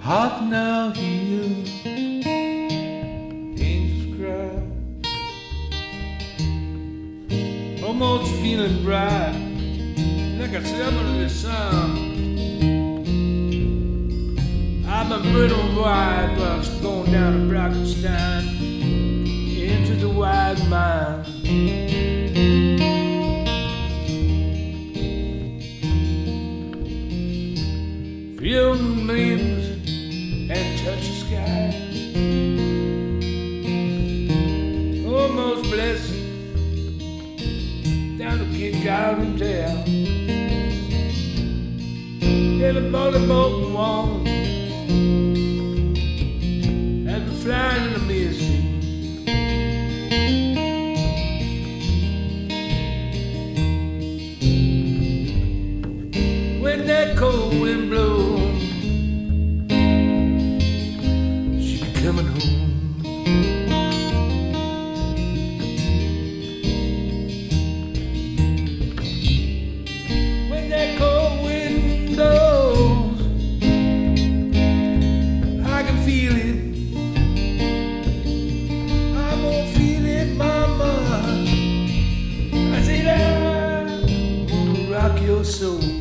Heart now healed, angels cry, almost feeling bright, like a summer sun. I've been brittle wide bus going down to Brackenstein into the wide mine. Feel the leaves and touch the sky, almost blessed down to King Garden Town. Yeah, the bullet boat wall has been flying in the mist. When that cold wind blows, she be coming home. When that cold wind blows, I can feel it. I'm gonna feel it, mama. I said I'm gonna rock your soul.